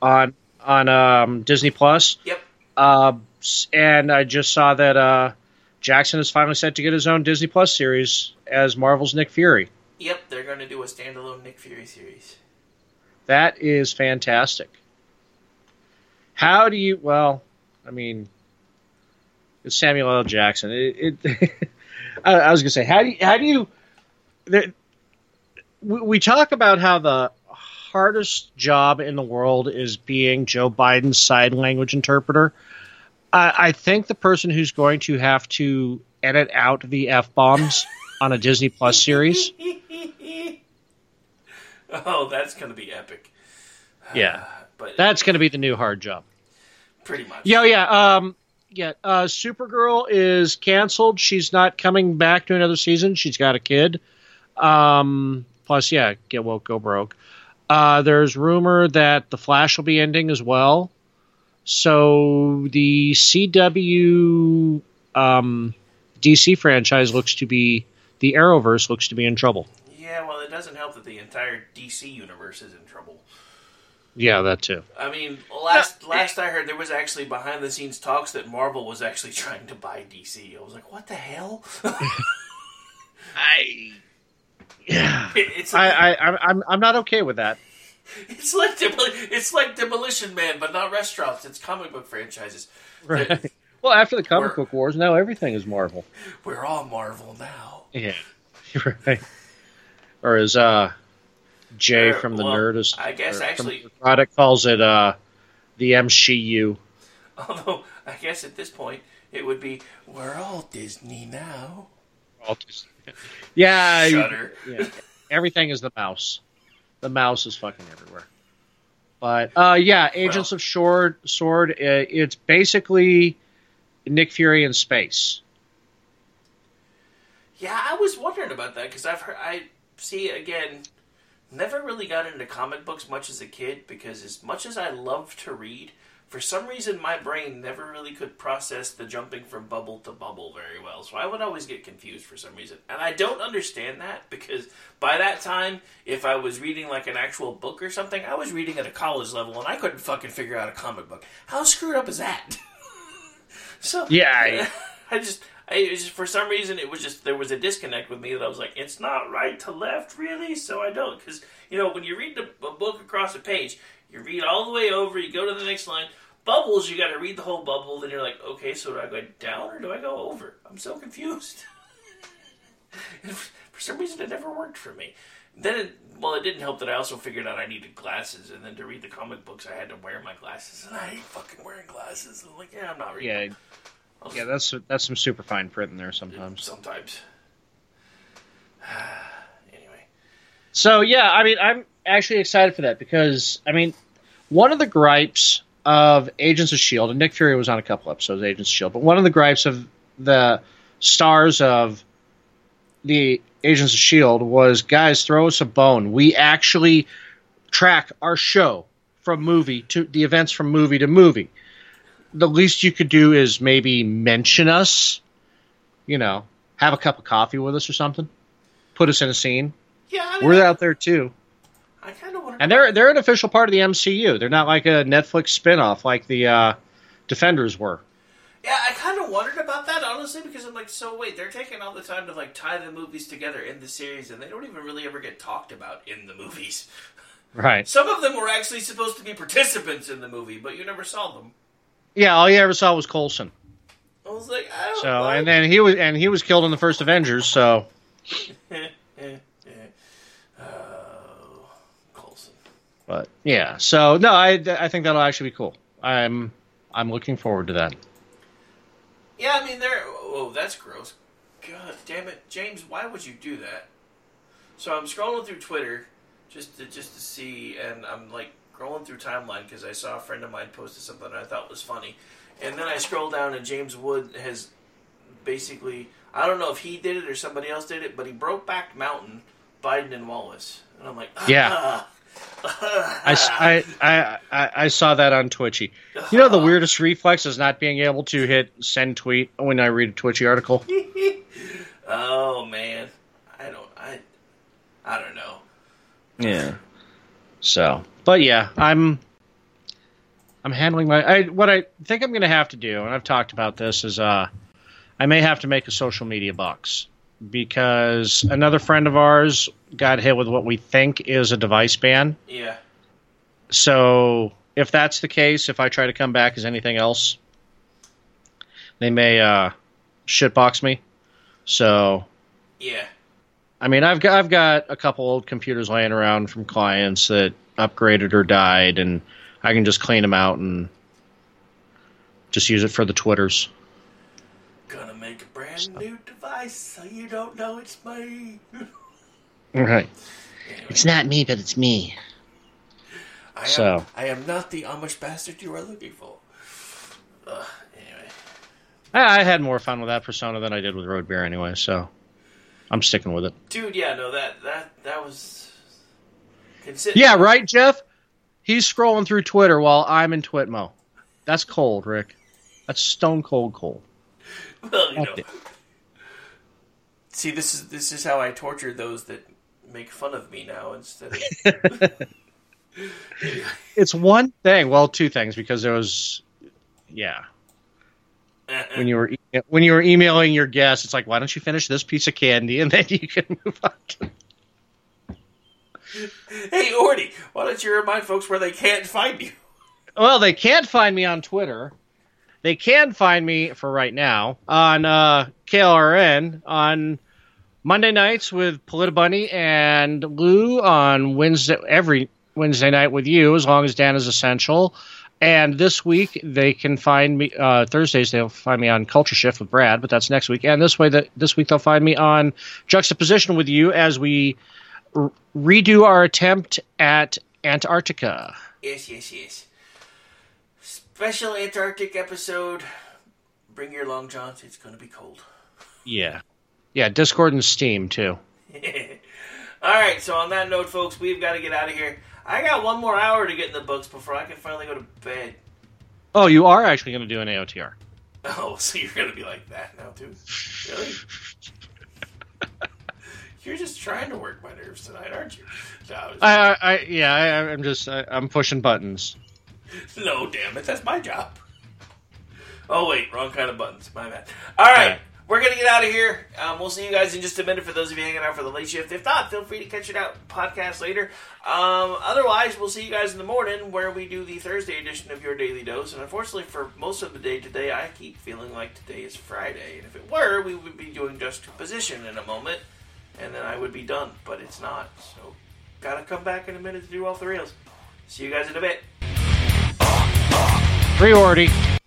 on Disney Plus. Yep. And I just saw that Jackson is finally set to get his own Disney Plus series as Marvel's Nick Fury. Yep, they're going to do a standalone Nick Fury series. That is fantastic. How do you... Well, I mean, it's Samuel L. Jackson. I was going to say, how do you... We talk about how the hardest job in the world is being Joe Biden's sign language interpreter. I think the person who's going to have to edit out the F-bombs on a Disney Plus series. Oh, that's going to be epic. Yeah, but that's going to be the new hard job. Pretty much. Yeah. Supergirl is canceled. She's not coming back to another season. She's got a kid. Plus, get woke, go broke. There's rumor that The Flash will be ending as well. So the CW DC franchise looks to be, the Arrowverse looks to be in trouble. Yeah, well, it doesn't help that the entire DC universe is in trouble. Yeah, that too. I mean, last I heard, there was actually behind-the-scenes talks that Marvel was actually trying to buy DC. I was like, what the hell? I'm not okay with that. It's like Demolition Man, but not restaurants. It's comic book franchises. Right. Well, after the comic book wars, now everything is Marvel. We're all Marvel now. Yeah. Right. Or as Jay from the Nerdist, I guess actually, the product calls it the MCU. Although I guess at this point it would be we're all Disney now. All Disney. Yeah. Shudder. Yeah. Everything is the mouse. The mouse is fucking everywhere. But Agents of Sword. It's basically Nick Fury in space. Yeah, I was wondering about that because never really got into comic books much as a kid because as much as I love to read, for some reason my brain never really could process the jumping from bubble to bubble very well. So I would always get confused for some reason. And I don't understand that because by that time, if I was reading like an actual book or something, I was reading at a college level and I couldn't fucking figure out a comic book. How screwed up is that? So yeah, I just for some reason there was a disconnect with me that I was like, it's not right to left really, so I don't, because when you read a book across a page, you read all the way over, you go to the next line. Bubbles, you got to read the whole bubble, then you're like, okay, so do I go down or do I go over? I'm so confused. For some reason, it never worked for me. Then it didn't help that I also figured out I needed glasses, and then to read the comic books, I had to wear my glasses, and I hate fucking wearing glasses. I'm like, I'm not reading. Yeah, that's some super fine print in there sometimes. Sometimes. Anyway. So, I'm actually excited for that because, one of the gripes of Agents of S.H.I.E.L.D., and Nick Fury was on a couple episodes of Agents of S.H.I.E.L.D., but one of the gripes of the stars of the Agents of S.H.I.E.L.D. was, guys, throw us a bone. We actually track our show from movie to the events from movie to movie. The least you could do is maybe mention us, have a cup of coffee with us or something, put us in a scene. Yeah, we're out there too. I kind of want to. And they're an official part of the MCU. They're not like a Netflix spinoff like the Defenders were. Yeah, I kind of wondered about that, honestly, because I'm like, so wait, they're taking all the time to tie the movies together in the series, and they don't even really ever get talked about in the movies. Right. Some of them were actually supposed to be participants in the movie, but you never saw them. Yeah, all you ever saw was Coulson. I was like, I don't know. And then he was killed in the first Avengers, so. Coulson. But yeah, so no, I think that'll actually be cool. I'm looking forward to that. Yeah, that's gross. God damn it, James! Why would you do that? So I'm scrolling through Twitter just to see, and I'm like scrolling through timeline because I saw a friend of mine posted something I thought was funny, and then I scroll down and James Wood has basically, I don't know if he did it or somebody else did it, but he broke back Mountain, Biden and Wallace, and I'm like, yeah. I saw that on Twitchy. The weirdest reflex is not being able to hit send tweet when I read a Twitchy article. Oh man, I don't know. Yeah. So, but yeah, I'm handling what I think I'm going to have to do, and I've talked about this, is I'm I may have to make a social media box because another friend of ours got hit with what we think is a device ban. Yeah. So if that's the case, if I try to come back as anything else, they may shitbox me. So yeah. I mean, I've got a couple old computers laying around from clients that upgraded or died, and I can just clean them out and just use it for the Twitters. Gonna make a brand new device so you don't know it's me. Right. Anyway. It's not me, but it's me. I am not the Amish bastard you are looking for. Anyway. I had more fun with that persona than I did with Road Beer anyway, so I'm sticking with it. Dude, yeah, no, that was... Yeah, right, Jeff? He's scrolling through Twitter while I'm in Twitmo. That's cold, Rick. That's stone cold cold. Well, you know. See, this is how I torture those that make fun of me now instead of... It's one thing. Well, two things, because there was... Yeah. When you were emailing your guests, it's like, why don't you finish this piece of candy and then you can move on to... Hey, Ordy, why don't you remind folks where they can't find you? Well, they can't find me on Twitter. They can find me, for right now, on KLRN on Monday nights with Politibunny and Lou, on every Wednesday night with you, as long as Dan is essential. And this week, they can find me, Thursdays, they'll find me on Culture Shift with Brad, but that's next week. And this week, they'll find me on Juxtaposition with you as we redo our attempt at Antarctica. Yes. Special Antarctic episode. Bring your long johns. It's going to be cold. Yeah, Discord and Steam, too. All right, so on that note, folks, we've got to get out of here. I got one more hour to get in the books before I can finally go to bed. Oh, you are actually going to do an AOTR? Oh, so you're going to be like that now, too? Really? You're just trying to work my nerves tonight, aren't you? No, I'm pushing buttons. No, damn it, that's my job. Oh, wait, wrong kind of buttons. My bad. All right. We're going to get out of here. We'll see you guys in just a minute for those of you hanging out for the late shift. If not, feel free to catch it out podcast later. Otherwise, we'll see you guys in the morning where we do the Thursday edition of Your Daily Dose. And unfortunately, for most of the day today, I keep feeling like today is Friday. And if it were, we would be doing Juxtaposition in a moment. And then I would be done. But it's not. So, gotta come back in a minute to do off the rails. See you guys in a bit. Priority.